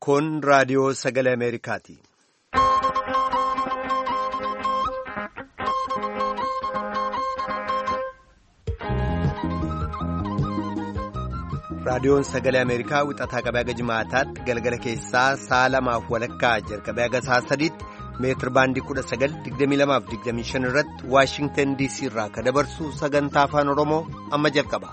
Kun raadiyoo sagalee Ameerikaati. Raadiyoon sagalee Ameerikaa wixataa qabee haga jimaataatti galgala keessaa sa'a 2:00 jalqabee haga sa'a 3:00 meetir baandii 19:22-25 irratti Waashingtan DC irraa kan dabarsu sagantaa afaan Oromoo amma jalqaba.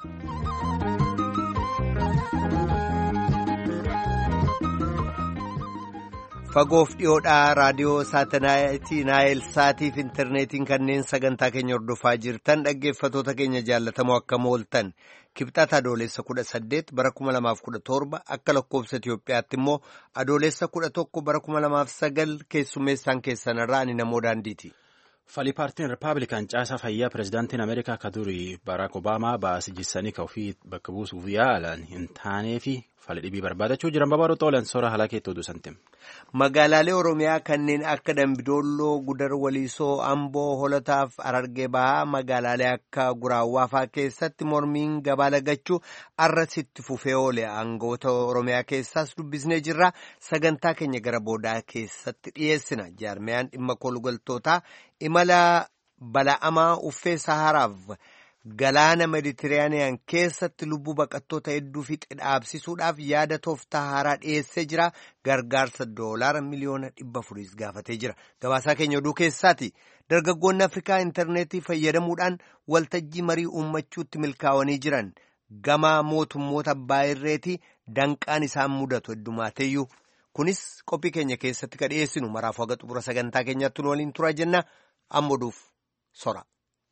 Fagoof dhiyoodhaa raadiyoo saatalaayitii Naayil Saatiif intarneetiin kanneen sagantaa keenya hordofaa jirtan dhaggeeffatoota keenya jaallatamoo akkam ooltan kibxata adoolessa 18 bara 2017 akka lakkoofsa Itiyoophiyaatti immoo adoolessa 11 bara 2009 keessummeessaan keessanirraa ani namoo daandiiti. Falii paartiin Rippaabilikaan caasaa fayyaa pirezidaantiin Ameerikaa ka durii Baraak Obaamaa baasijjissanii ka ofii bakka buusuuf yaalan hin taanee fi fali dhibii barbaadachuu jiran babaaduu xoolan soora halakeetti oduu santim. Magaalaalee Oromiyaa kanneen akka Dambidolloo, Gudar Waliisoo, Amboo, Holotaaf, Harargee Bahaa magaalaalee akka Guraawwaafaa keessatti mormiin gabaa lagachuu arrasitti fufee oole aangawoota Oromiyaa keessaas dubbisnee jirra. Sagantaa keenya gara boodaa keessatti dhiyeessina. Jaarmiyaan dhimma kolgaltootaa imala bala'amaa uffee Saharaaf galaana Meditiraaniyaan keessatti lubbuu baqattoota hedduu fixe dhaabsisuudhaaf yaada tooftaa haaraa dhiyeessee jira. Gargaarsa doolaara miliyoona 400 gaafatee jira. Gabaasaa keenya oduu keessaati. Dargaggoonni Afrikaa intarneetii fayyadamuudhaan waltajjii marii uummachuutti milkaa'anii jiran gama mootummoota abbaa irreetii danqaan isaan mudatu heddumaateeyyuu. Kunis qophii keenya keessatti ka dhiyeessinu maraafuu haga xumura sagantaa keenyatti nu waliin turaa jenna. Amma oduuf sora.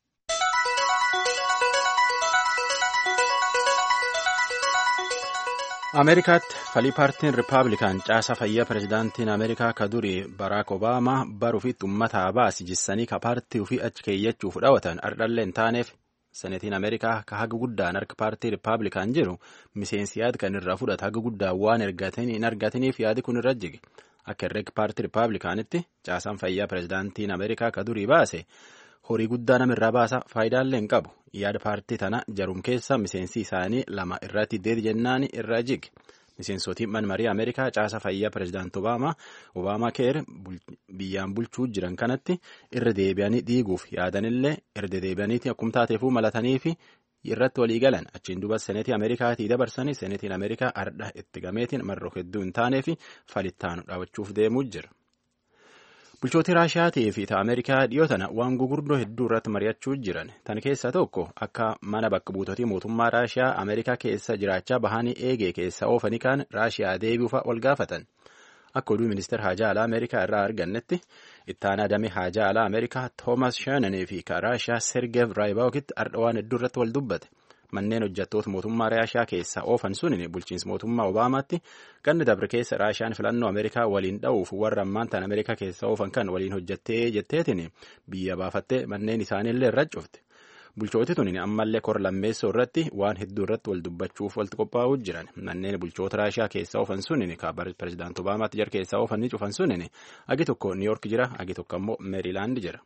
Ameerikaatti falii paartiin Rippaabilikaan caasaa fayyaa pirezidaantiin Ameerikaa ka durii Baraak Obaamaa baruu fi uummataa baasijjissanii ka paartii ofii achi keeyyachuuf dhawatan ardhallee hin taaneef senetiin Ameerikaa ka haga guddaan harka paartii Rippaabilikaan jiru miseensi yaad kan irraa fudhata haga guddaan waan hin argataniif yaadi kun irra jige. Akka herreega paartii Rippaabilikaanitti caasaan fayyaa pirezidaantiin Ameerikaa ka durii baase horii guddaa namirraa baasa faayidaallee hin qabu. Yaada paartii tana jarum keessa miseensi isaanii 2 irratti deedi jennaani irra jige. Miseensotiin manmarii Ameerikaa caasa fayyaa pirezidaantii Obaamaa keer biyyaan bulchuu jiran kanatti irra deebi'anii diiguuf yaadanillee irra deebi'aniiti akkuma taateefuu malatanii fi irratti walii galan achiin duba seneetii Ameerikaatii dabarsanii seneetiin Ameerikaa ardha itti gameetiin marroo hedduu hin taanee fi falittaanu dhaabachuuf deemuu jira. Bulchootii Raashiyaatii fi Ameerikaa dhiyoo tana waan gugurdoo hedduu irratti mari'achuu jiran. Tan keessaa tokko akka mana bakka buutotii mootummaa Raashiyaa Ameerikaa keessa jiraachaa bahanii eegee keessa oofanii kaan Raashiyaa deebi'uuf wal gaafatan. Akka oduu ministeera haajaa alaa Ameerikaa irraa argannetti ittaanaa damee haajaa alaa Ameerikaa Toomas Shaananii fi Raashiyaa Sergeev Raayibaawokitti ardha waan hedduu irratti wal dubbate. Manneen hojjettoota mootummaa Raashiyaa keessa oofan suniin bulchiinsa mootummaa Obaamaatti ganna dabre keessa Raashiyaan filannoo Ameerikaa waliin dha'uuf warra ammaan tan Ameerikaa keessa oofan kan waliin hojjettee jetteetiin biyya baafattee manneen isaaniillee irra cufte. Bulchooti tuniin ammallee kor lammeessoo irratti waan hedduu irratti wal dubbachuuf walitti qophaa'uu jiran. Manneen bulchoota Raashiyaa keessa oofan suniin kaabara pirezidaantii Obaamaatti jar keessa oofanii cufan suniin agi tokko Niiyork jira agi tokko ammoo Meeriilaand jira.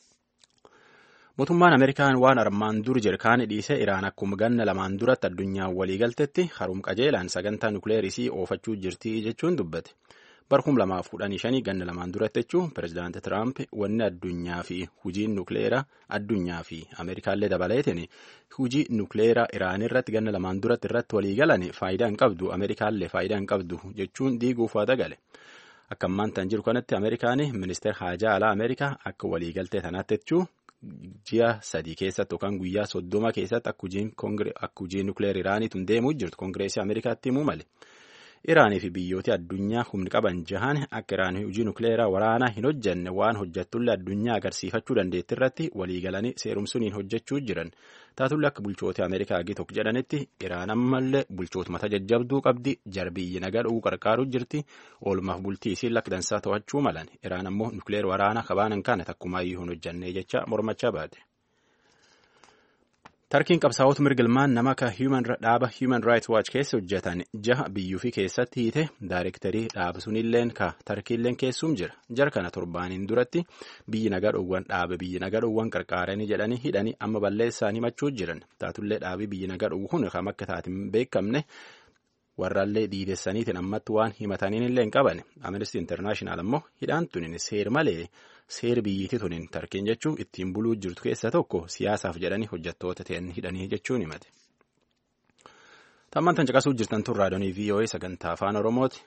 Mootummaan Ameerikaan waan armaan dur jirkaanii dhiisee Iraan akkuma ganna 2 duratti addunyaa walii galtetti harum qajeelaan sagantaa nukleerisii oofachuu jirti jechuun dubbate. Bara 2015 ganna 2 duratti jechuun pirezidaantii Tiraamp wanni addunyaa fi hujiin nukleeraa addunyaa fi Ameerikaallee dabaleetiin hujii nukleeraa Iraan irratti ganna 2 duratti irratti walii galan faayidaa hin qabdu Ameerikaallee faayidaa hin qabdu jechuun diiguuf waa dagale. Akka ammaan tan jiru kanatti Ameerikaan ministeera haajaa alaa Ameerikaa akka walii galtee tanaatti jechuun ji'a 3 keessatti yookaan guyyaa 30 keessatti akka hujiin nukleer Iraaniitu deemuu jirtu Koongireesii Ameerikaatti himuu male. Iraanii fi biyyooti addunyaa humni qaban jahan akka Iraan hojii nukleeraa waraanaa hin hojjenne waan hojjettullee addunyaa agarsiifachuu dandeetti irratti waliigalanii seerumsuniin hojjechuu jiran. Taatullee akka bulchooti Ameerikaa agi tokko jedhanitti Iraan ammallee bulchoota mata jajjabduu qabdi jarbiyyi nagaa dhowuu qarqaaruu jirti oolmaaf bultii isiin lakdansaa to'achuu malan. Iraan ammoo nukleer waraanaa kabaanan kana takkumaayyuu hin hojjennee jecha mormachaa baate. Tarkiin qabsaa'ota mirgilmaan nama akka dhaaba Human Rights Watch keessa hojjetan 6 biyyuu fi keessatti hiite daayirektarii dhaaba sunilleen ka tarkiilleen keessum jira. Jar kana torbaaniin duratti biyyi nagaa dhowwan qarqaaranii jedhanii hidhanii amma balleessaan himachuu jiran. Taatullee dhaabii biyyi nagaa dhowwu kun kam akka taatiin beekamne warraallee diidessaniitiin ammatti waan himataniin illee hin qaban. Amnesty International ammoo hidhaan tunin seer malee seer biyyiitii tunin tarkiin jechuun ittiin buluu jirtu keessa tokko siyaasaaf jedhanii hojjettoota ta'an hidhanii jechuun himate. Tammaan tan caqasuu jirtan tun raadiyoonii VOA sagantaa afaan Oromooti.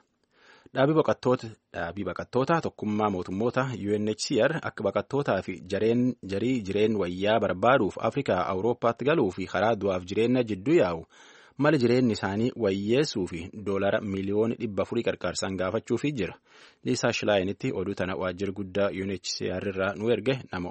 Dhaabii baqattootaa tokkummaa mootummoota UNHCR akka baqattootaa fi jarii jireen wayyaa barbaaduuf Afrikaa Awurooppaatti galuu fi karaa du'aaf jireenya jidduu yaa'u mala jireenyi isaanii wayyeessuu fi $4 miliyoona 400 qarqaarsaan gaafachuufii jira. Liisaa Shilaayinitti oduu tana waajjira guddaa UNHCR irraa nu erge namo.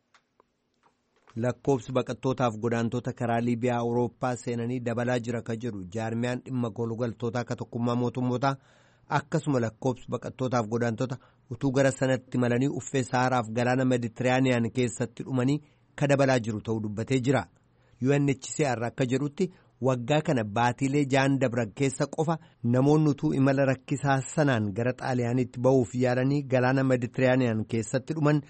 Lakkoofsi baqattootaaf godaantota karaa Liibiyaa Awurooppaa seenanii dabalaa jira ka jedhu jaarmiyaan dhimma golgaltootaa akka tokkummaa mootummootaa akkasuma lakkoofsi baqattootaaf godaantota utuu gara sanatti malanii uffee Sahaaraaf galaana Meditiraaniyaan keessatti dhumanii ka dabalaa jiru ta'uu dubbatee jira. UNHCR akka jedhutti waggaa kana baatiilee 6 dabran keessa qofa namoonni utuu imala rakkisaa sanaan gara Xaaliyaaniitti ba'uuf yaalanii galaana Meditiraaniyaan keessatti dhuman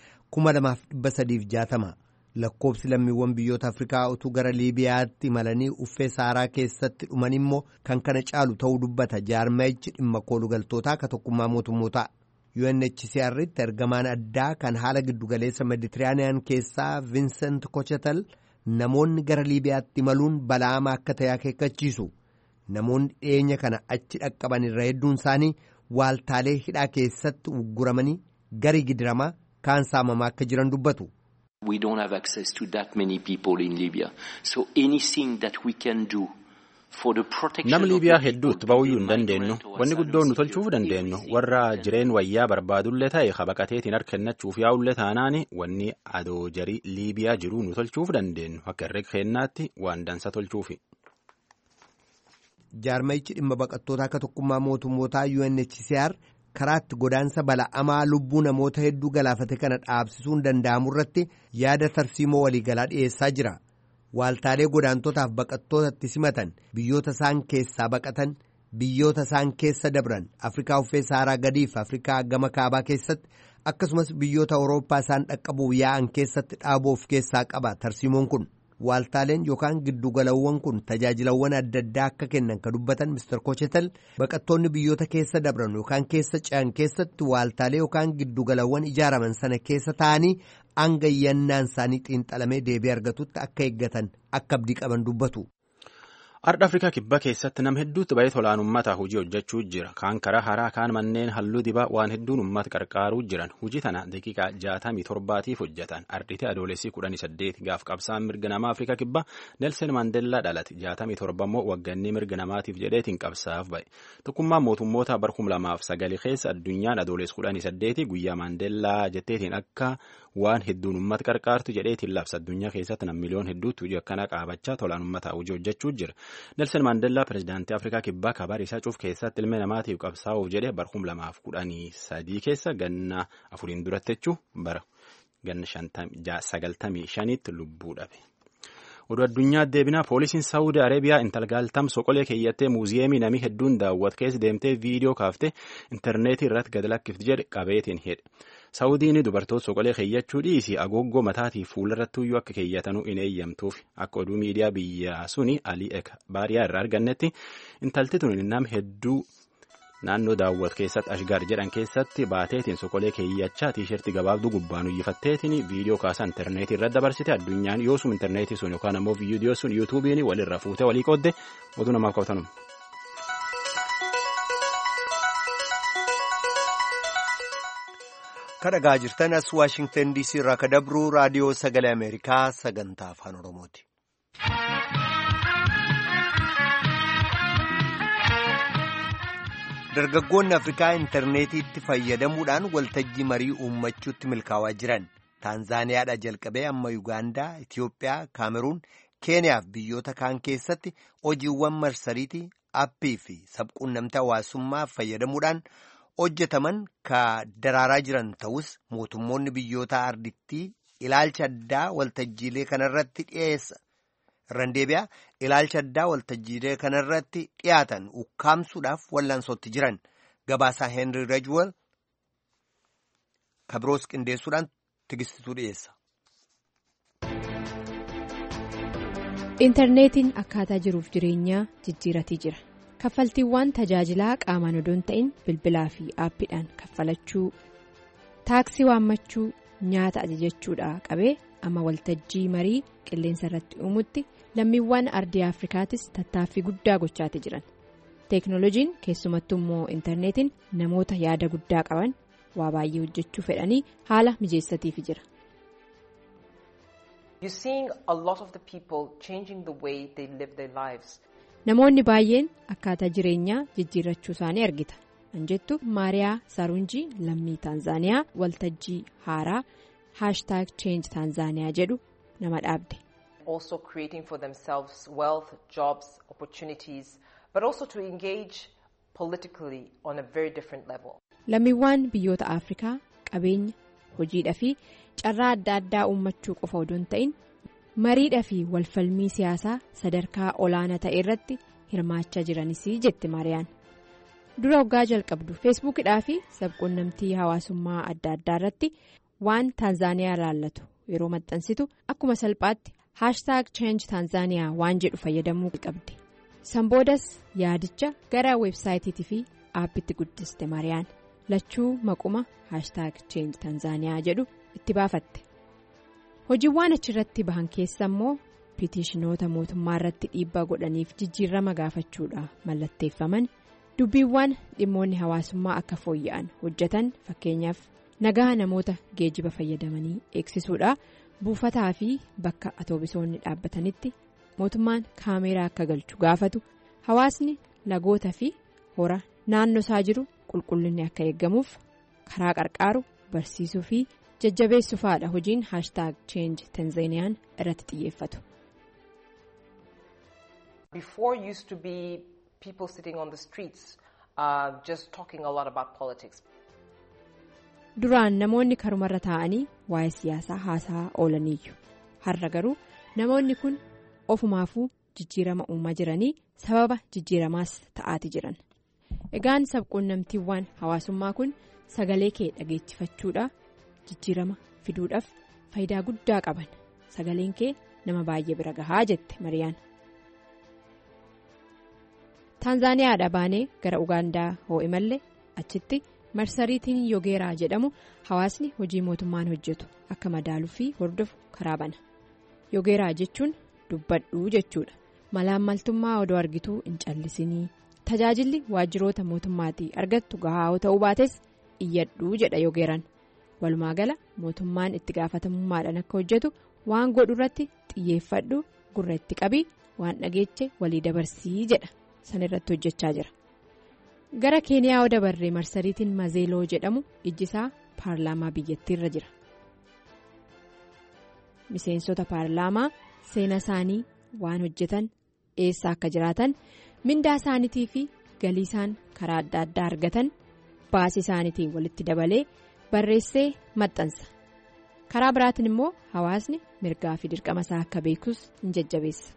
2360. Lakkoofsi lammiiwwan biyyoota Afrikaa utuu gara Liibiyaatti imalanii uffee Saharaa keessatti dhuman immoo kan kana caalu ta'uu dubbata jaarmayichi dhimma koolugaltootaa ka tokkummaa mootummootaa. UNHCR'tti ergamaan addaa kan haala giddugaleessa Meditiraaniyaan keessaa Vincent Kochetal namoonni gara Liibiyaatti imaluun bala'amaa akka ta'e akeekkachiisu. Namoonni dhiyeenya kana achi dhaqqaban irra hedduun isaanii waaltaalee hidhaa keessatti ugguramanii garii gidiramaa kaan saamamaa akka jiran dubbatu. We don't have access to that many people in Libya. So anything that we can do for the protection Nam Liibiyaa hedduutti ba'uyyuu hin dandeenyu. Wanni guddoon nu tolchuuf dandeenyu warra jireen wayyaa barbaadullee ta'e kabaqateetiin harkennachuuf yaa'ullee taanaani wanni adoo jarii Liibiyaa jiruu nu tolchuuf dandeenyu akka herrega keennaatti waan dansa tolchuufi. Jaarmayichi dhimma baqattootaa akka tokkummaa mootummootaa UNHCR karaatti godaansa bala'amaa lubbuu namoota hedduu galaafate kana dhaabsisuun danda'amu irratti yaada tarsiimoo waliigalaa dhiyeessaa jira. Waaltaalee godaantotaaf baqattootatti simatan biyyoota isaan keessaa baqatan biyyoota isaan keessa dabran Afrikaa uffee Saharaa gadiif Afrikaa gama kaabaa keessatti akkasumas biyyoota Awurooppaa isaan dhaqqabuuf yaa'an keessatti dhaabuuf keessaa qaba tarsiimoon kun. Waaltaaleen yookaan giddugalawwan kun tajaajilawwan adda addaa akka kennan ka dubbatan Mr. Kochetal baqattoonni biyyoota keessa dabran yookaan keessa ce'an keessatti waaltaalee yookaan giddugalawwan ijaaraman sana keessa ta'anii hanga yannaan isaanii xiinxalamee deebii argatutti akka eeggatan akka abdii qaban dubbatu. Arda Afrikaa kibbaa keessatti nama hedduutti ba'ee tolaan uummataa hojii hojjechuu jira. Kaan karaa haraa kaan manneen halluu dibaa waan hedduun uummata qarqaaruu jiran. Hojii tana daqiiqaa 67tiif hojjetan. Arditi adoolessii 18 gaaf qabsaan mirga namaa Afrikaa kibbaa Nelson Mandellaa dhalate. 67 immoo waggannii mirga namaatiif jedheetiin qabsaaf ba'e. Tokkummaan mootummoota bara 2009 keessa addunyaan adoolessi 18 guyyaa Mandellaa jetteetiin akka waan hedduun uummata qarqaartu jedheetiin labsa. Addunyaa keessatti nam miliyoon hedduutti hojii akkana qaabachaa tolaan uummataa hojii hojjechuu jira. Nelson Mandellaa pirezidaantii Afrikaa kibbaa kabaar isaa cuuf keessatti ilma namaatiif qabsaa'uuf jedhe bara 2013 keessa ganna 4 duratti jechuun bara ganna 95tti lubbuu dhabe. Oduu addunyaa deebinaa poolisiin Saawudii Areebiyaa intala gaaltam soqolee keeyyattee muuziyeemii namni hedduun daawwat keessa deemtee viidiyoo kaaftee intarneetii irratti gad lakkifti jedhe qabeetiin hidhe. Saawudiin dubartoota soqolee keeyyachuu dhiisii agoggoo mataatiif fuularrattuyyuu akka keeyyatanuu hin eeyyamtuuf akka oduu miidiyaa biyya suni Alii Baariyaa irraa argannetti intalti tun nam hedduu naannoo daawwat keessatti ashgaar jedhan keessatti baateetiin soqolee keeyyachaa tiishertii gabaabduu gubbaan uyyifatteetiin viidiyoo kaasaa intarneetii irratti dabarsite addunyaan yoosum intarneetii sun yookaan ammoo viidiyoo sun yuutuubiin walirra fuutee walii qoodde oduu namaaf qabtanum. Kadhagaa jirtan as Waashingtan DC irraa ka dabru raadiyoo sagalee Ameerikaa sagantaa afaan Oromooti. Dargaggoonni Afrikaa intarneetiitti fayyadamuudhaan waltajjii marii uummachuutti milkaa'aa jiran. Taanzaaniyaadhaa jalqabee amma Yuugaandaa, Itiyoophiyaa, Kaameruun, Keeniyaa fi biyyoota kaan keessatti hojiiwwan marsariitii, aappii fi sabquunnamtii hawaasummaa fayyadamuudhaan hojjetaman ka daraaraa jiran ta'us mootummoonni biyyoota ardittii ilaalcha addaa waltajjiilee kanarratti dhiyeessa. Randeebiyaa ilaalcha addaa waltajjiilee kanarratti dhiyaatan ukkaamsuudhaaf wallaansootti jiran gabaasaa Henry Ridgewell kabiroos qindeessuudhaan tigistituu dhiyeessa. Intarneetiin akkaataa jiruuf jireenyaa jijjiiratii jira. kaffaltiiwwan tajaajilaa qaamaan odoo hin ta'in bilbilaa fi aappiidhaan kaffalachuu, taaksii waammachuu, nyaata ajajachuudhaa qabee amma waltajjii marii qilleensa irratti uumutti lammiiwwan ardii Afrikaatis tattaaffii guddaa gochaati jiran. Teeknooloojiin keessumattuu immoo intarneetiin namoota yaada guddaa qaban waa baay'ee hojjechuu fedhanii haala mijeessatiif jira. Namoonni baay'een akkaataa jireenyaa jijjiirrachuu isaanii argita. Anjettu Maariyaa Sarunjii lammii Taanzaaniyaa waltajjii haaraa #change Tanzania jedhu nama dhaabde. Also creating for themselves wealth, jobs, opportunities, but also to engage politically on a very different level. Lammiiwwan biyyoota Afrikaa qabeenya, hojiidhaa fi carraa adda addaa uummachuu qofa odoo hin ta'in mariidhaa fi walfalmii siyaasaa sadarkaa olaanaa ta'e irratti hirmaachaa jiranis jette Maariyaan. Dura waggaa jalqabdu feesbuukidhaa fi sabquunnamtii hawaasummaa adda addaa irratti waan Taanzaaniyaa ilaallatu yeroo maxxansitu akkuma salphaatti #change Tanzania waan jedhu fayyadamuu qabdi. San boodas yaadicha gara weebsaayitii fi aappitti guddiste Maariyaan lachuu maquma #change Tanzania jedhu itti baafatte. Hojiiwwan achirratti bahan keessa immoo piitiishinoota mootummaa irratti dhiibbaa godhaniif jijjiirama gaafachuudha mallatteeffaman. Dubbiiwwan dhimmoonni hawaasummaa akka fooyya'an hojjetan fakkeenyaaf nagaa namoota geejjiba fayyadamanii eegsisuudha. Buufataa fi bakka atoobisoonni dhaabbatanitti mootummaan kaameeraa akka galchu gaafatu. Hawaasni lagoota fi hora naannoo isaa jiru qulqullinni akka eeggamuuf karaa qarqaaru barsiisuu fi jajjabeessuufaadha hojiin #change Tanzaniaan irratti xiyyeeffatu. Before used to be people sitting on the streets just talking a lot about politics. Duraan namoonni karumarra taa'anii waa'ee siyaasaa haasaa oolaniiyyu. Har'a garuu namoonni kun ofumaafuu jijjiirama uumaa jiranii sababa jijjiiramaas ta'aati jiran. Egaan sabquunnamtiiwwan hawaasummaa kun sagalee kee dhageessifachuudha jijjiirama fiduudhaaf faayidaa guddaa qaban. Sagaleen kee nama baay'ee bira gahaa jette Maariyaan. Taanzaaniyaadhaa baanee gara Ugaandaa hoo imalle achitti marsariitiin Yogeeraa jedhamu hawaasni hojii mootummaan hojjetu akka madaaluu fi hordofu karaa bana. Yogeeraa jechuun dubbadhuu jechuudha. Malaammaltummaa odoo argituu hin callisinii. Tajaajilli waajjiroota mootummaatii argattu gahaa ta'uu baates iyyadhuu jedha Yogeeraan. Walumaa gala mootummaan itti gaafatamummaadhaan akka hojjetu waan godhu irratti xiyyeeffadhu gurra itti qabii waan dhageeche walii dabarsii jedha. San irratti hojjechaa jira. Gara Keeniyaa dabarree marsariitiin Mazeeloo jedhamu ijjisaa paarlaamaa biyyattiirra jira. Miseensota paarlaamaa seenaa isaanii waan hojjetan eessa akka jiraatan mindaa isaaniitii fi galii isaan karaa adda addaa argatan baasii isaaniitiin walitti dabalee barreessee maxxansa. Karaa biraatiin immoo hawaasni mirgaa fi dirqama isaa akka beekus hin jajjabeessa.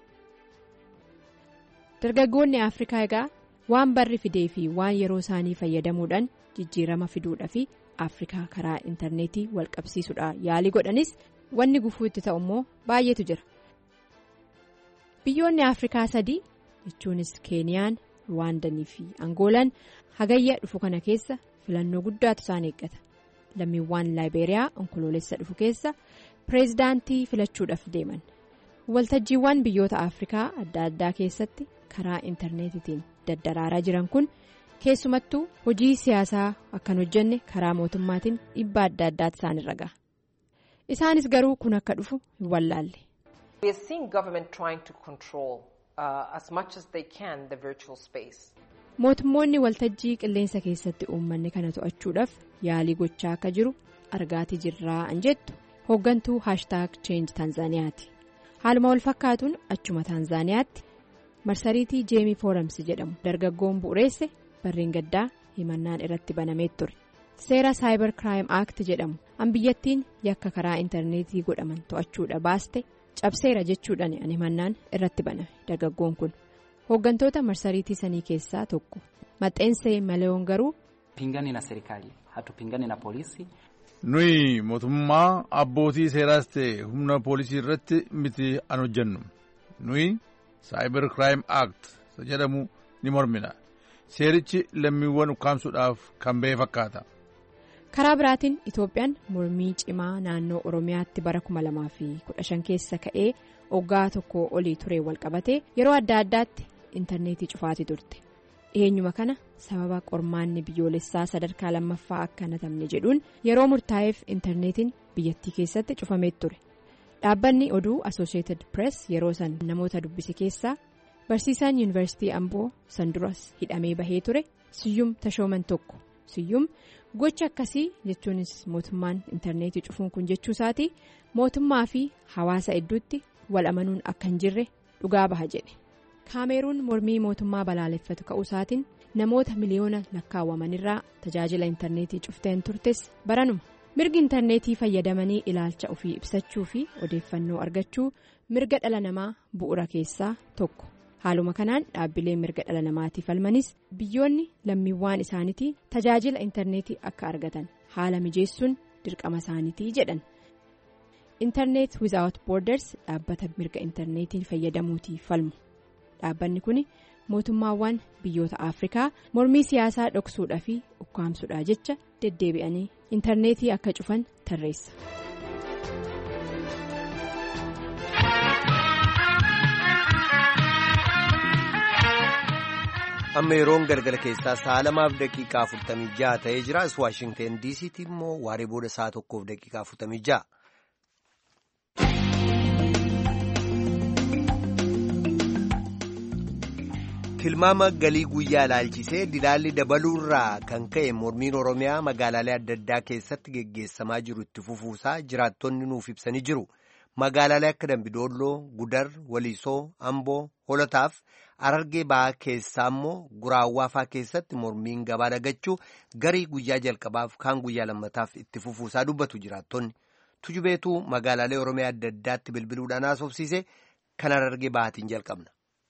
Dargaggoonni Afrikaa egaa waan barri fidee fi waan yeroo isaanii fayyadamuudhaan jijjiirama fiduudhaa fi Afrikaa karaa intarneetii wal qabsiisuudha yaalii godhanis wanni gufuu itti ta'u immoo baay'eetu jira. Biyyoonni Afrikaa 3 jechuunis Keeniyaan, Ruwaandanii fi Angoolaan hagayya dhufu kana keessa filannoo guddaatu isaan eeggata. Lammiiwwan Laayibeeriyaa onkoloolessa dhufu keessa pireezidaantii filachuudhaaf deeman. Waltajjiiwwan biyyoota Afrikaa adda addaa keessatti karaa intarneetitiin daddaraaraa jiran kun keessumattuu hojii siyaasaa akkan hojjenne karaa mootummaatiin dhiibbaa adda addaatti isaan irra gaha. Isaanis garuu kun akka dhufu hin wallaalle. We are seeing government trying to control as much as they can the virtual space. Mootummoonni waltajjii qilleensa keessatti uummanni kana to'achuudhaaf yaalii gochaa akka jiru argaati jirraa anjettu hooggantuu #change Tanzaniyaati. Haaluma wal fakkaatuun achuma Taanzaaniyaatti marsariitii Jeemii Foorams jedhamu dargaggoon bu'uureesse barreen gaddaa himannaan irratti banamee ture. Seera Cyber Crime Act jedhamu an biyyattiin yakka karaa intarneetii godhaman to'achuudha baaste cabseera jechuudhaan himannaan irratti baname dargaggoon kun. Hooggantoota marsariitii sanii keessaa tokko maxxansee maleeyoon garuu pingani na serikali hatupingani na polisi. Nuyi mootummaa abbootii seeraas ta'e humna poolisii irratti miti an hojjennu. Nuyi Cyber Crime Act jedhamu ni mormina. Seerichi lammiiwwan ukkaamsuudhaaf kan ba'e fakkaata. Karaa biraatiin Itoophiyaan mormii cimaa naannoo Oromiyaatti bara 2015 keessa ka'ee waggaa tokko olii ture walqabatee yeroo adda addaatti intarneetii cufaati turte. Eenyuma kana sababa qormaanni biyyoolessaa sadarkaa lammaffaa akka natamne jedhuun yeroo murtaa'eef intarneetiin biyyattii keessatti cufamee ture. Dhaabbanni oduu Associated Press yeroo san namoota dubbise keessaa barsiisaan yuunivarsiitii Amboo san duras hidhamee bahee ture Siyyum Tashooman tokko. Siyyum gocha akkasii jechuunis mootummaan intarneetii cufuun kun jechuu isaati mootummaa fi hawaasa hedduutti wal amanuun akka hin jirre dhugaa baha jedhe. Kaameruun mormii mootummaa balaaleffatu ka'uu isaatiin namoota miliyoona lakkaawwamanirraa tajaajila intarneetii cufteen turtes baranuma. Mirgi intarneetii fayyadamanii ilaalcha ofii ibsachuu fi odeeffannoo argachuu mirga dhala namaa bu'uura keessaa tokko. Haaluma kanaan dhaabbileen mirga dhala namaatiif falmanis biyyoonni lammiiwwan isaaniitii tajaajila intarneetii akka argatan haala mijeessuun dirqama isaaniitii jedhan. Internet Without Borders dhaabbata mirga intarneetiin fayyadamuutii falmu. Dhaabbanni kun mootummaawwan biyyoota Afrikaa mormii siyaasaa dhoksuudhaa fi ukkaamsuudhaa jecha deddeebi'anii intarneetii akka cufan tarreessa. Amma yeroon galgala keessaa sa'a 2:46 ta'ee jira. As Waashingteen DC'tti immoo waaree booda sa'a 1:46. Tilmaama galii guyyaa ilaalchisee dilaalli dabaluurraa kan ka'e mormiin Oromiyaa magaalaalee adda addaa keessatti geggeessamaa jiru itti fufuusaa jiraattonni nuuf ibsanii jiru. Magaalaalee akka Dambidolloo, Gudar, Waliisoo, Amboo, Holotaaf Harargee Bahaa keessaa immoo Guraawwaa fa'aa keessatti mormiin gabaa dhagachuu garii guyyaa jalqabaaf kaan guyyaa lammataaf itti fufuusaa dubbatu jiraattonni. Tujubeetuu magaalaalee Oromiyaa adda addaatti bilbiluudhaan haasofsiise kan Harargee Bahaatiin jalqabna.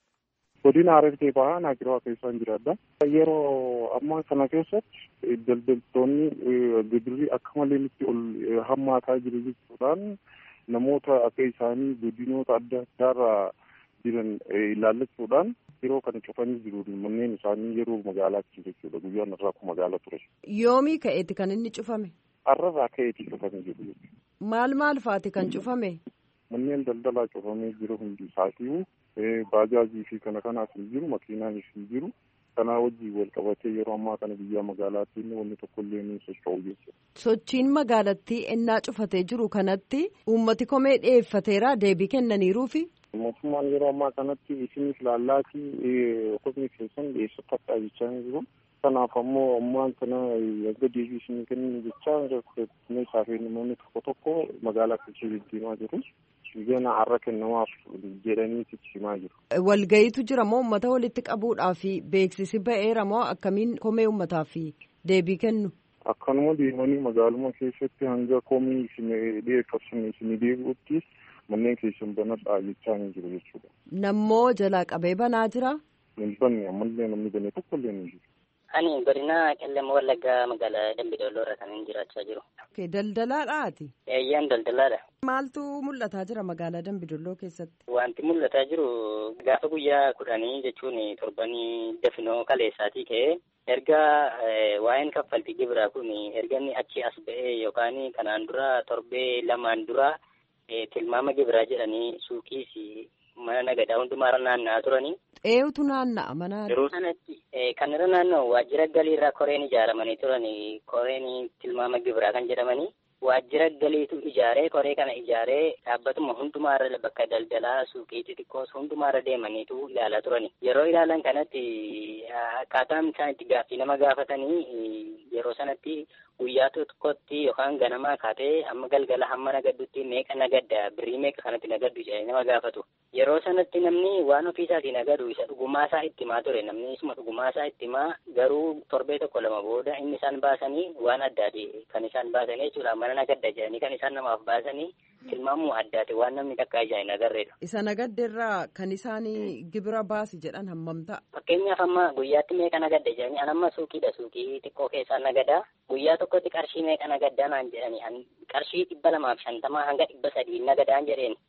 Godina Harargee Bahaa Naagiroo keessaan jiraadha. Yeroo ammaa kana keessatti daldaltoonni gibirri akka malee nutti ol hammaataa jiru jechuudhaan namoota akka isaanii godinoota adda addaarraa jiran ilaallachuudhaan yeroo kana cufanii jiru manneen isaanii yeroo magaalaatti jechuudha. Guyyaan irraa akkuma magaala ture. Yoomii ka'eeti kan inni cufame? Har'arraa ka'eeti cufamee jiru. Maal faati kan cufame? Manneen daldalaa cufamee jiru hundi isaatii baajaajii fi kanaaf hin jiru, makiinaanis hin jiru. Kanaa wajjin wal qabatee yeroo ammaa kana biyya magaalaatti wanni tokko illee ni socho'u jechuudha. Sochiin magaalattii ennaa cufatee jiru kanatti uummati komee dhiyeeffateera deebii kennaniiruufi. Mootummaan yeroo ammaa kanatti isinis laallaatii qofni keessan dhiyeeffadhaa jechaa jiru. Kanaaf ammoo ammaan kana erga deebii isin kennin jechaa meeshaafi namoonni tokko magaalaa keessa deddeemaa jiru. Gana har'a kennamaaf jedhanii himaa jiru. Walgayiitu jira moo uummata walitti qabuudhaaf beeksisi ba'eera moo akkamiin komee uummataaf deebii kennu? Akkanuma deemanii magaaluma keessatti hanga komii isin dhiyeeffatan isin deebi'utti manneen keessan banadhaa jechaa ni jiru jechuudha. Nammoo jalaa qabee banaa jira? Hin banne ammallee namni banee tokko illee ni jiru. Ani godina Qellem Wallaggaa magaalaa Dambidolloo irra kan jiraachaa jiru. Daldalaadhaati? Eeyyaan daldalaadha. Maaltu mul'ataa jira magaalaa Dambidolloo keessatti? Wanti mul'ataa jiru gaafa guyyaa 10 jechuun torbanii dafinoo kaleessaatii ka'ee erga waa'een kaffaltii gibiraa kun erga inni achi as ba'ee yookaan kanaan dura torbee lamaan dura tilmaama gibiraa jedhanii suuqiis mana nagadaa hundumaarra naanna'aa turanii. Eenyutu naanna'a mana? Yeroo sanatti kan irra naanna'u waajjira galiirraa koreen ijaaramanii turanii koreen tilmaama gibiraa kan jedhamanii waajjira galiitu ijaaree koree kana ijaaree dhaabbatuma hundumaarra bakka daldalaa suuqii xixiqqoos hundumaarra deemaniitu ilaalaa turani. Yeroo ilaalan kanatti akkaataan isaan itti gaaffii nama gaafatanii yeroo sanatti guyyaa tokkotti yookaan ganamaa kaatee amma galgala hamma nagaddutti meeqa nagadda birrii meeqa kanatti nagaddu jedhanii nama gaafatu. Yeroo sanatti namni waan ofiisaatii nagadu isa dhugumaasaa itti himaa ture namni isuma dhugumaasaa itti himaa garuu torbee tokko lama booda inni isaan baasanii waan addaati kan isaan baasanii jechuudha mana nagadda jedhanii kan isaan namaaf baasanii tilmaamuu addaati waan namni takka ijaan hin agarreedha. Isa nagaddeerraa kan isaan gibira baasi jedhan hammam ta'a? Fakkeenyaaf amma guyyaatti meeqa nagadda jedhanii anamma suuqiidha suuqii xiqqoo keessaa nagadaa guyyaa tokkotti qarshii meeqa nagaddaa naan jedhanii qarshii 250 hanga 300 nagadaan jedheen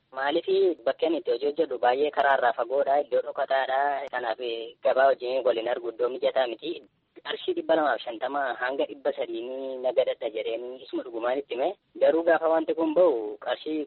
Maaliif bakkeen itti hojii hojjetu baay'ee karaarraa fagoodha, iddoo dhokataadha. Kanaaf gabaa wajjin waliin arguu mijataa miti. Qarshii 250 hanga 300 nagadadha jedhanii isuma dhugumaan itti hime. Garuu gaafa wanti kun bahu qarshii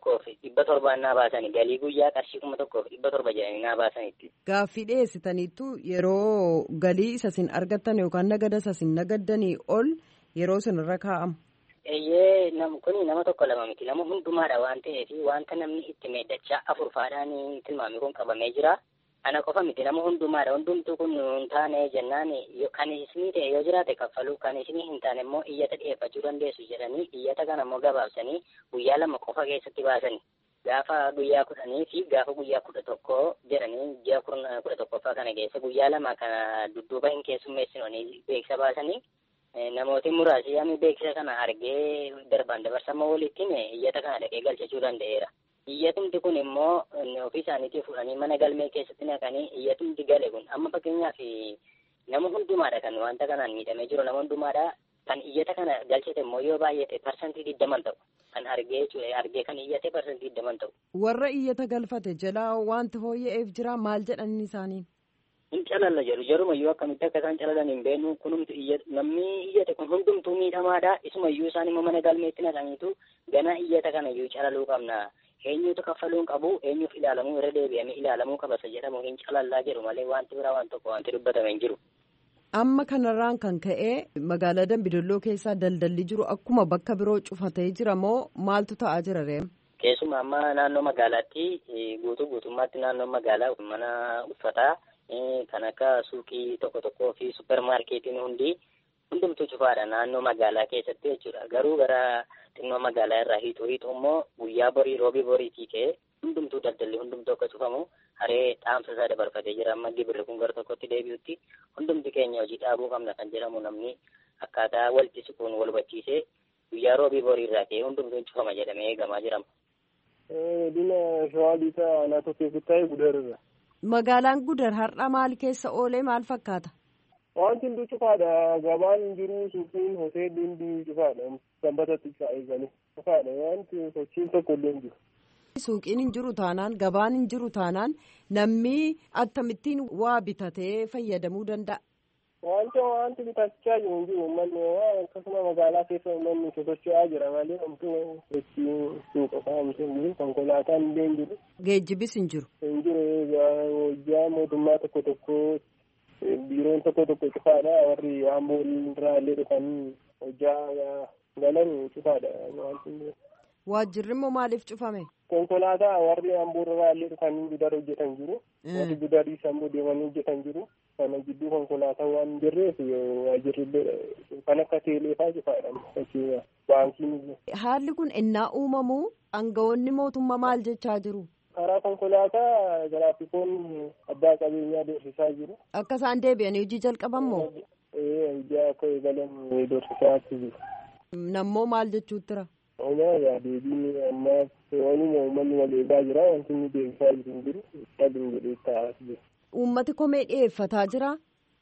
1,700 naa baasanii galii guyyaa qarshii 1,700 jedhanii naa baasanitti. Gaaffii dhiyeessitaniittu yeroo galii isa isin argattan yookaan nagada isa isin nagaddanii ol yeroo isin irra kaa'amu. Eeyyee kuni nama tokko lama miti nama hundumaadha waan ta'eef wanta namni itti meeddachaa 4 faadhaan tilmaamni kun qabamee jira. Ana qofa miti nama hundumaadha. Hundumtuu kun hin taane jennaan kan isinii ta'e yoo jiraate kaffaluu kan isinii hin taane immoo iyyata dhiyeeffachuu dandeessu jedhanii iyyata kana immoo gabaabsanii guyyaa 2 qofa keessatti baasanii gaafa guyyaa 10 fi gaafa guyyaa 11 jedhanii ji'a 11ffaa kana keessa guyyaa 2 kana dudduuba hin keessummeessinoonni beeksisa baasanii namooti muraasni yaami beeksisa kana argee darbaan dabarsamoo walittiin iyyata kana dhaqee galchachuu danda'eera. Iyyatumti kun immoo ofii isaaniitii fuudhanii mana galmee keessatti naqanii iyyatumti gale kun amma fakkeenyaaf nama hundumaadha kan wanta kanaan miidhamee jiru nama hundumaadha kan iyyata kana galchate immoo yoo baay'ate parsantii 20 ta'u kan argee kan iyyate parsantii 20 ta'u. Warra iyyata galfate jalaa wanti fooyya'eef jira maal jedhanii isaaniin? Hin calalla jedhu jarumayyuu akkamitti akka isaan calalan hin beeknu kunumtu namni iyyate kun hundumtuu miidhamaadha isumayyuu isaan immoo mana galmeetti naqaniitu ganaa iyyata kanayyuu calaluu qabna. Eenyuutu kaffaluun qabu eenyuuf ilaalamuu irra deebi'amee ilaalamuu qabasa jedhamu hin calallaa jedhu malee wanti biraa waan tokko wanti dubbatame hin jiru. Amma kanarraan kan ka'e magaalaa Dambidolloo keessaa daldalli jiru akkuma bakka biroo cufatee jira moo maaltu ta'aa jira reem? Keessumaa amma naannoo magaalaatti guutummaatti naannoo magaalaa mana uffataa kan akka suuqii tokko fi suppermaarkeetiin hundumtuu cufaadha naannoo magaalaa keessatti jechuudha. Garuu gara xinnoo magaalaa irraa hiituu immoo guyyaa borii roobii boriitii ka'e hundumtuu daldalli hundumtuu akka cufamu haree dhaamsa isaa dabarfatee jira. Amma gibirri kun gara tokkotti deebi'utti hundumti keenya hojii dhaabuu qabna kan jedhamu namni akkaataa walitti siquun wal hubachiisee guyyaa roobii borii irraa ka'e hundumtuu cufama jedhamee eegamaa jirama. Dina shawaa biitaa naatoo keessatti ta'e gudarra. Magaalaan Gudar har'a maal keessa oolee maal fakkaata? Wanti hundi cufaadha. Gabaan jiru suuqiin hoteelli hundi cufaadha. Sanbatatti eeganii cufaadha. Wanti sochiin tokko illee hin jiru. Suuqiin hin jiru taanaan gabaan hin jiru taanaan namni akkamittiin waa bitatee fayyadamuu danda'a? Wanti bitachaa jiru hin jiru. Uummanni akkasuma magaalaa keessa uummanni sosocho'aa jira malee wanti sochiin suuqa kaa'amte hin jiru. Konkolaataan illee hin jiru. Geejjibis hin jiru. Hin jiru. Hojjaa mootummaa tokko biiroon tokko cufaadha. Warri amboolii irraa illee dhufanii hojjaa galan cufaadha. Waajjirri immoo maaliif cufame? Konkolaataa warri amboo irraa illee dhufanii gudar hojjetan jiru. Warri gudarii sammuu deemanii hojjetan jiru. Kana gidduu konkolaataa waan jirreef waajjirri kan akka teeleefaa cufaadha. Baankiin haalli kun innaa uumamu aangawoonni mootummaa maal jechaa jiru? Karaa konkolaataa giraafikoonni abbaa qabeenyaa doorsisaa jiru. Akka isaan deebi'anii hojii jalqaban moo? Hojii akka eegalan doorsisaa jiru. Nammoo maal jechuutti jira? Deebiin ammaaf uummanni wal eegaa jira. Wanti inni deebisaa jiru hin jiru. Dhabiin jedhee taa'aa jiru. Uummati komee dhiyeeffataa jira?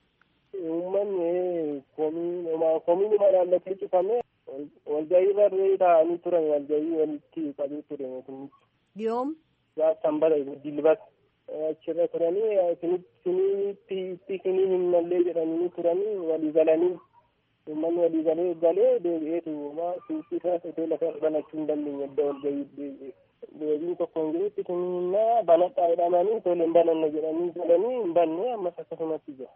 Uummanni komiin malaallatee cufame walgahii irra taa'anii turan walgahii walitti qabee ture mootummichi. Yoom? Sanbata dilbata achirra turanii itti hin mallee jedhanii turanii walii galanii uummanni walii galee deebi'eetu suuqii isaas hoteela isaa banachuu hin dandeenye adda walgahii deebiin tokko hin jiru itti hinnaa banadhaa jedhamanii tole hin bananne jedhanii galanii hin banne ammas akkasumatti jira.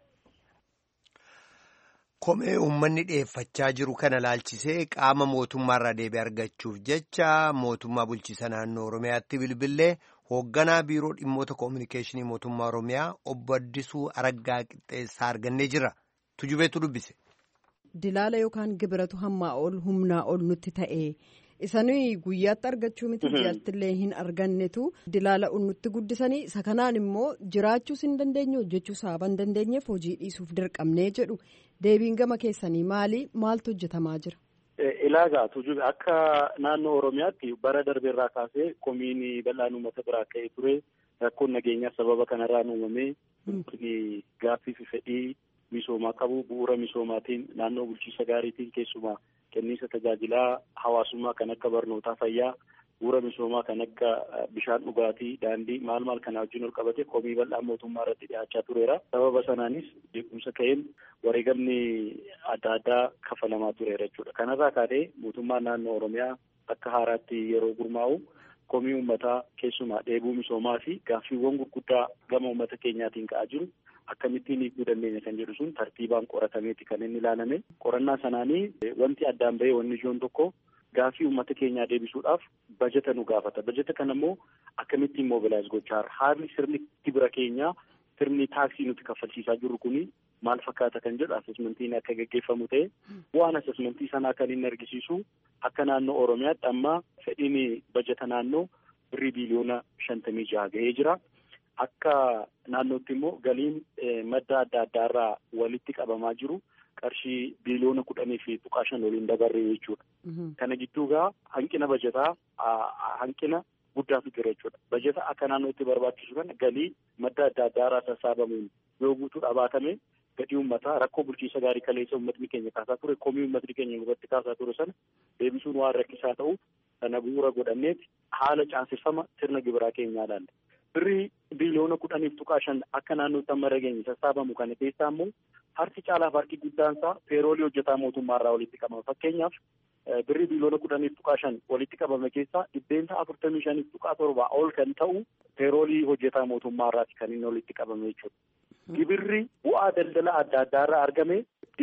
Komee uummanni dhiyeeffachaa jiru kana laalchisee qaama mootummaarraa deebii argachuuf jecha mootummaa bulchiisa naannoo Oromiyaatti bilbilee hoogganaa biiroo dhimmoota koominikeeshinii mootummaa Oromiyaa obbo Addisuu Araggaa Qixxeessaa argannee jira. Tujubeetu dubbise. Dilaala yookaan gibiratu hammaa ol humnaa ol nutti ta'e. Isanii guyyaatti argachuu miti guyyaatti illee hin argannetu dilaala nutti guddisanii isa kanaan immoo jiraachuus hin dandeenye hojjechuus haaba hin dandeenyeef hojii dhiisuuf dirqamnee jedhu deebiin gama keessanii maaltu hojjetamaa jira? Ilaagaa tujube akka naannoo Oromiyaatti bara darbeerraa kaasee komiin bal'aan uummata biraa ka'ee ture rakkoon nageenyaa sababa kanarraan uumamee gaaffii fi fedhii misoomaa qabu bu'uura misoomaatiin naannoo bulchiinsa gaariitiin keessumaa kenniinsa tajaajilaa hawaasummaa kan akka barnootaa fayyaa bu'uura misoomaa kan akka bishaan dhugaatii, daandii maal kana wajjin ol qabate komii bal'aa mootummaa irratti dhiyaachaa tureera. Sababa sanaanis jeequmsa ka'een wareegamni adda addaa kafalamaa tureera jechuudha. Kanarraa kaasee mootummaan naannoo Oromiyaa akka haaraatti yeroo gurmaa'u komii uummataa keessumaa dheebuu misoomaa fi gaaffiiwwan gurguddaa gama uummata keenyaatiin ka'aa jiru akkamittiin hiikuu dandeenya kan jedhu sun tartiibaan qoratameeti kan inni ilaalame. Qorannaa sanaanii wanti addaan bahee wanni ijoon tokko gaaffii uummata keenyaa deebisuudhaaf bajeta nu gaafata. Bajeta kana immoo akkamittiin mobilaayiz gochaa jira. Haalli sirni gibira keenyaa sirni taaksii nuti kaffalchiisaa jirru kuni maal fakkaata kan jedhu asesmentiin akka gaggeeffamu ta'e bu'aan asesmentii sanaa kan inni argisiisu akka naannoo Oromiyaatti amma fedhiin bajeta naannoo birrii biliyoona 56 ga'ee jira. Akka naannootti immoo galiin madda adda addaarraa walitti qabamaa jiru qarshii biliyoona 10.5 waliin dabarre jechuudha. Kana gidduu gaa hanqina bajetaa hanqina guddaatu jira jechuudha. Bajeta akka naannootti barbaachisu kana galii madda adda addaarraa sassaabamuun yoo guutuu dhabaatame gadii uummataa rakkoo bulchiinsa gaarii kaleessa uummatni keenya kaasaa ture komii uummatni keenya irratti kaasaa ture sana deebisuun waan rakkisaa ta'u sana bu'uura godhanneeti haala caaseffama sirna gibiraa keenyaa ilaalle. Birrii biliyoona 10.5 akka naannootti amma rageenye sassaabamu kana keessaa immoo harki caalaaf harki guddaansaa peeroolii hojjetaa mootummaarraa walitti qabama. Fakkeenyaaf birrii biliyoona 10.5 walitti qabame keessaa 45.7 ol kan ta'u peeroolii hojjetaa mootummaarraati kan inni walitti qabame jechuudha. Gibirri bu'aa daldala adda addaarraa argame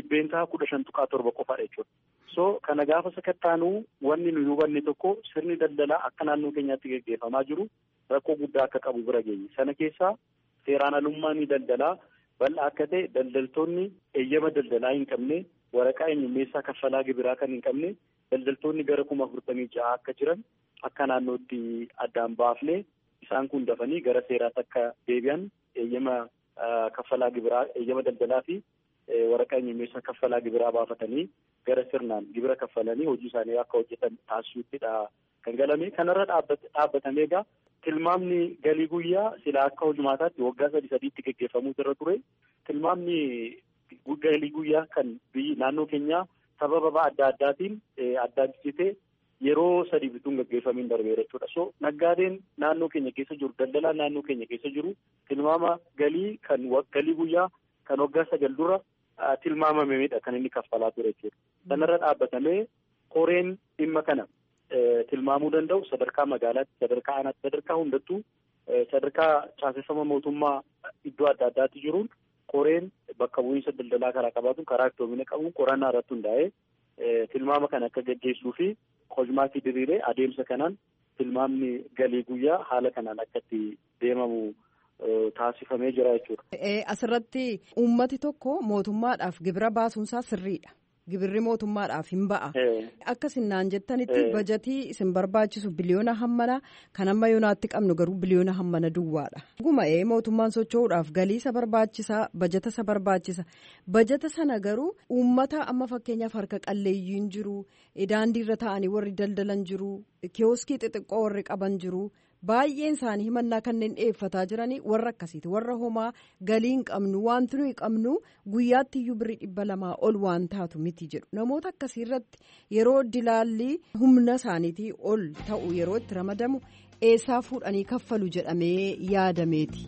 15.7 qofaadha jechuudha. So kana gaafa sakattaanuu wanni nu hubanne tokko sirni daldalaa akka naannoo keenyaatti gaggeeffamaa jiru rakkoo guddaa akka qabu bira geenye. Sana keessaa seeraan alummaan daldalaa bal'aa akka ta'e daldaltoonni eeyyama daldalaa hin qabne waraqaa eenyummeessaa kaffalaa gibiraa kan hin qabne daldaltoonni gara 46 akka jiran akka naannootti addaan baafne isaan kun dafanii gara seeraatti akka deebi'an eeyyama kaffalaa gibiraa eeyyama daldalaa fi waraqaa eenyummeessaa kaffalaa gibiraa baafatanii gara sirnaan gibira kaffalanii hojii isaanii akka hojjetan taasisuuttidha kan galame. Kanarra dhaabbatamee egaa tilmaamni galii guyyaa silaa akka hojumaataatti waggaa 3 gaggeeffamuu irra ture. Tilmaamni galii guyyaa kan biyyi naannoo keenyaa sababa adda addaatiin addaachitee yeroo 3 bituun gaggeeffamiin darbeera jechuudha. So naggaadeen naannoo keenya keessa jiru daldalaan naannoo keenya keessa jiru tilmaama galii kan galii guyyaa kan waggaa 9 dura tilmaamamedha kan inni kaffalaa ture jechuudha. Sanarra dhaabbatamee koreen dhimma kana tilmaamuu danda'u sadarkaa magaalaatti, sadarkaa aanaatti, sadarkaa hundattuu sadarkaa caaseffama mootummaa iddoo adda addaatti jiruun koreen bakka bu'iinsa daldalaa karaa qabaatuun karaa iftoomina qabuun qorannaa irratti hundaa'ee tilmaama kana akka gaggeessuu fi hojmaatii diriiree adeemsa kanaan tilmaamni galii guyyaa haala kanaan akkatti deemamu taasifamee jira jechuudha. Asirratti uummati tokko mootummaadhaaf gibira baasuunsaa sirriidha. Gibirri mootummaadhaaf hin ba'a. Akkasinnaan jettanitti bajetii isin barbaachisu biliyoona hammana kan amma yoonaatti qabnu garuu biliyoona hammana duwwaadha. Guma'ee mootummaan socho'uudhaaf galii isa barbaachisaa bajeta isa barbaachisa. Bajeta sana garuu uummata amma fakkeenyaaf harka qalleeyyiin jiru, daandii irra taa'anii warri daldalan jiru, kiyooskii xixiqqoo warri qaban jiru. Baay'een isaanii himannaa kanneen dhiyeeffataa jiranii warra akkasiiti. Warra homaa galii hin qabnu wanti nuyi qabnu guyyaatti iyyuu birrii 200 ol waan taatu miti jedhu. Namoota akkasii irratti yeroo dilaalli humna isaaniitii ol ta'u yeroo itti ramadamu eessaa fuudhanii kaffalu jedhamee yaadameeti.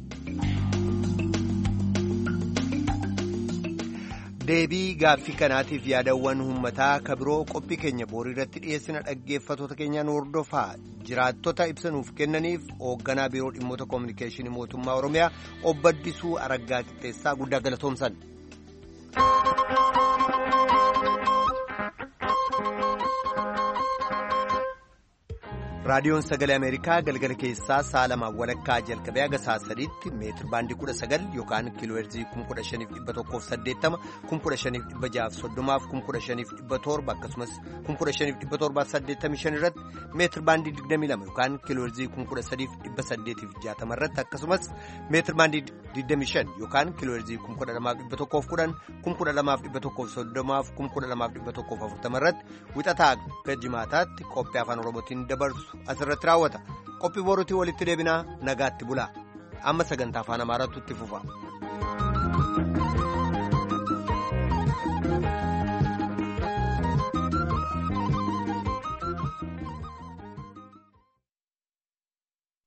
Deebii gaaffii kanaatiif yaadawwan uummataa kabiroo qophii keenya boorii irratti dhiyeessina dhaggeeffatoota keenyaan hordofaa jiraattota ibsanuuf kennaniif hoogganaa biiroo dhimmoota koominikeeshinii mootummaa Oromiyaa obbo Addisuu Araggaa Qixxeessaa guddaa galatoomsan. raadiyoon sagalee ameerikaa galgala keessaa sa'a 2:00 jalqabee haga sa'a 3tti meetir baandii 19 yookaan kiilooheerzii 15,180 15,630 15,700 akkasumas 15,785 irratti meetir baandii 22 yookaan kiilooheerzii 13,860 irratti akkasumas meetir baandii 25 yookaan kiilooheerzii 12,110 12,130 12,140 irratti wixataa akka jimaataatti qophii afaan oromootiin dabarsu asirratti raawwata. Qophii boruutii walitti deebinaa nagaatti bulaa. Amma sagantaa afaan amaaraatti itti fufa.